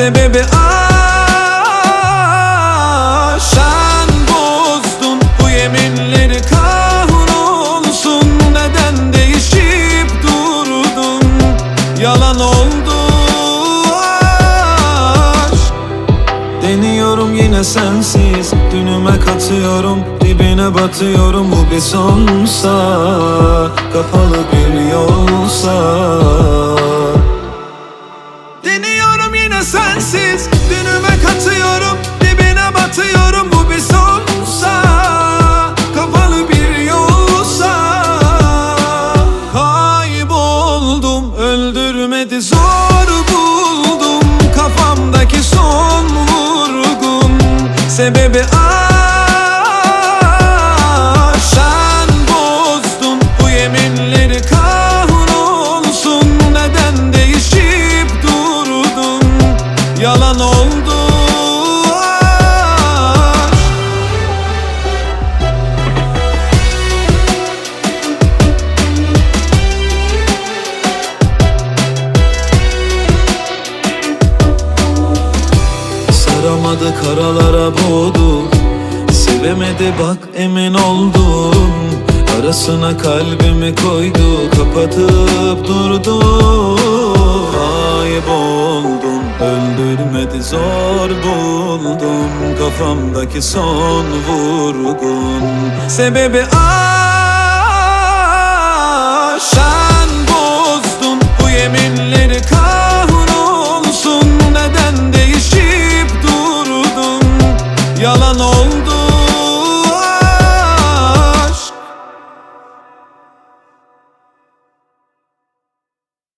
Sebebi sen bozdun bu yeminleri, kahrolsun. Neden değişip durdun? Yalan oldu aşk. Deniyorum yine sensiz, dünüme katıyorum, dibine batıyorum. Bu bir sonsa, kapalı bir yolsa. Deniyorum yine sensiz, dünüme katıyorum, dibine batıyorum. Bu bir sonsa, kapalı bir yolsa. Kayboldum, öldürmedi, zor buldum kafamdaki son vurgun. Sebebi sen bozdun bu yeminleri, kahrolsun. Neden değişip durdun? Yalan oldu aşk. Saramadı, karalara boğdu. Sevemedi bak, emin oldum. Arasına kalbimi koydu, kapatıp durdu. Kayboldum, öldürmedi, zor buldum kafamdaki son vurgun. Sebebi sen bozdun bu yeminleri, kahrolsun. Neden değişip durdun? Yalan oldu